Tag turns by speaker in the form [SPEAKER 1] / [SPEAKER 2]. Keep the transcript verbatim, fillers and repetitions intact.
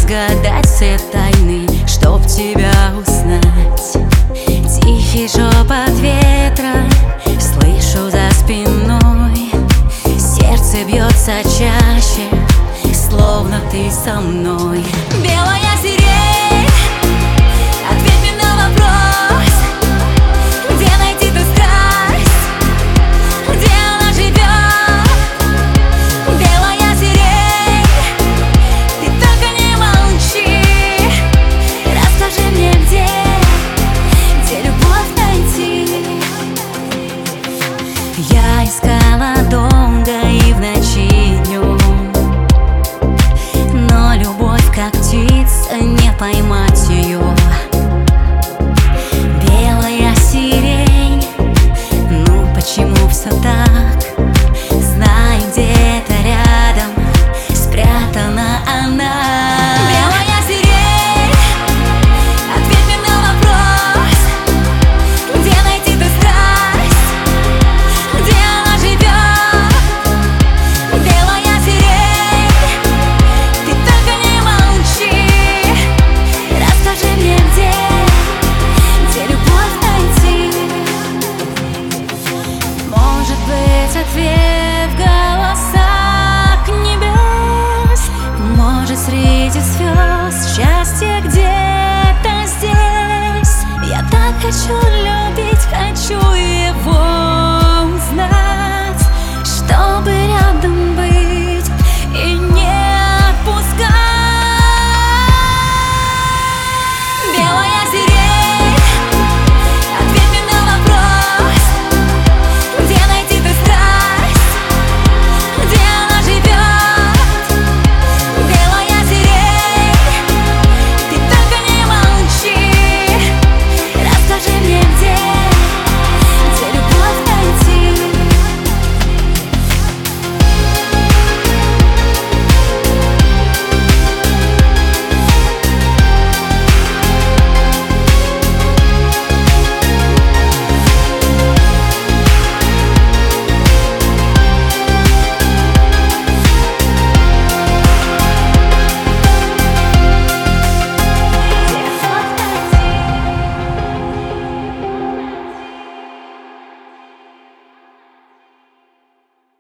[SPEAKER 1] разгадать все тайны, чтоб тебя узнать. Тихий шепот ветра слышу за спиной, сердце бьется чаще, словно ты со мной. Белая сирень, ответь мне на вопрос, где найти ту страсть, где она живет. Белая сирень, ты только не молчи, расскажи мне, где, где любовь найти. Я искала долго и в ночи, и днем, но любовь как птица, не поймать ее.